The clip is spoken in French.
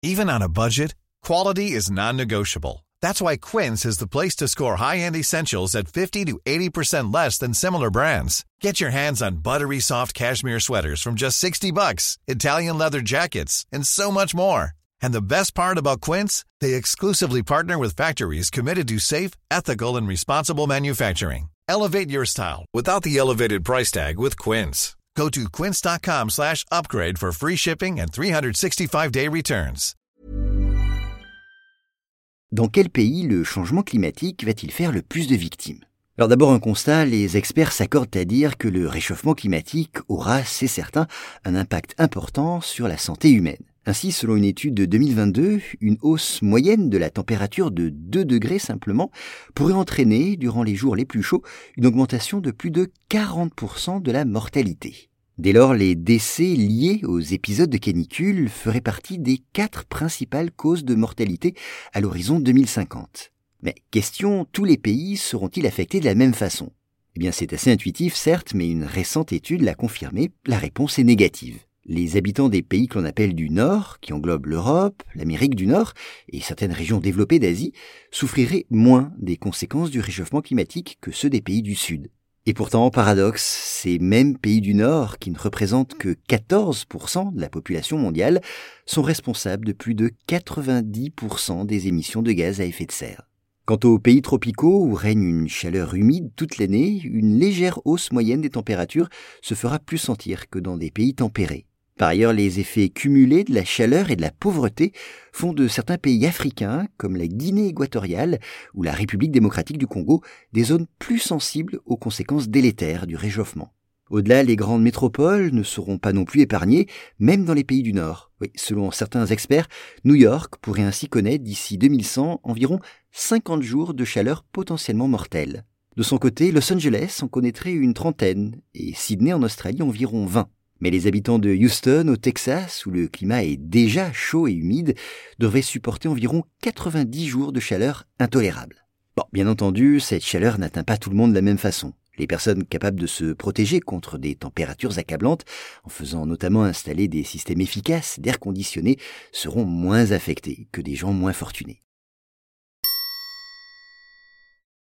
Even on a budget, quality is non-negotiable. That's why Quince is the place to score high-end essentials at 50 to 80% less than similar brands. Get your hands on buttery soft cashmere sweaters from just $60, Italian leather jackets, and so much more. And the best part about Quince, they exclusively partner with factories committed to safe, ethical, and responsible manufacturing. Elevate your style without the elevated price tag with Quince. Go to quince.com/upgrade for free shipping and 365-day returns. Dans quel pays le changement climatique va-t-il faire le plus de victimes ? Alors d'abord un constat, les experts s'accordent à dire que le réchauffement climatique aura, c'est certain, un impact important sur la santé humaine. Ainsi, selon une étude de 2022, une hausse moyenne de la température de 2 degrés simplement pourrait entraîner, durant les jours les plus chauds, une augmentation de plus de 40% de la mortalité. Dès lors, les décès liés aux épisodes de canicule feraient partie des 4 principales causes de mortalité à l'horizon 2050. Mais question, tous les pays seront-ils affectés de la même façon ? Eh bien, c'est assez intuitif, certes, mais une récente étude l'a confirmé, la réponse est négative. Les habitants des pays que l'on appelle du Nord, qui englobent l'Europe, l'Amérique du Nord et certaines régions développées d'Asie, souffriraient moins des conséquences du réchauffement climatique que ceux des pays du Sud. Et pourtant, paradoxe, ces mêmes pays du Nord, qui ne représentent que 14% de la population mondiale, sont responsables de plus de 90% des émissions de gaz à effet de serre. Quant aux pays tropicaux où règne une chaleur humide toute l'année, une légère hausse moyenne des températures se fera plus sentir que dans des pays tempérés. Par ailleurs, les effets cumulés de la chaleur et de la pauvreté font de certains pays africains, comme la Guinée équatoriale ou la République démocratique du Congo, des zones plus sensibles aux conséquences délétères du réchauffement. Au-delà, les grandes métropoles ne seront pas non plus épargnées, même dans les pays du Nord. Oui, selon certains experts, New York pourrait ainsi connaître d'ici 2100 environ 50 jours de chaleur potentiellement mortelle. De son côté, Los Angeles en connaîtrait une trentaine et Sydney en Australie environ 20. Mais les habitants de Houston, au Texas, où le climat est déjà chaud et humide, devraient supporter environ 90 jours de chaleur intolérable. Bon, bien entendu, cette chaleur n'atteint pas tout le monde de la même façon. Les personnes capables de se protéger contre des températures accablantes, en faisant notamment installer des systèmes efficaces d'air conditionné, seront moins affectées que des gens moins fortunés.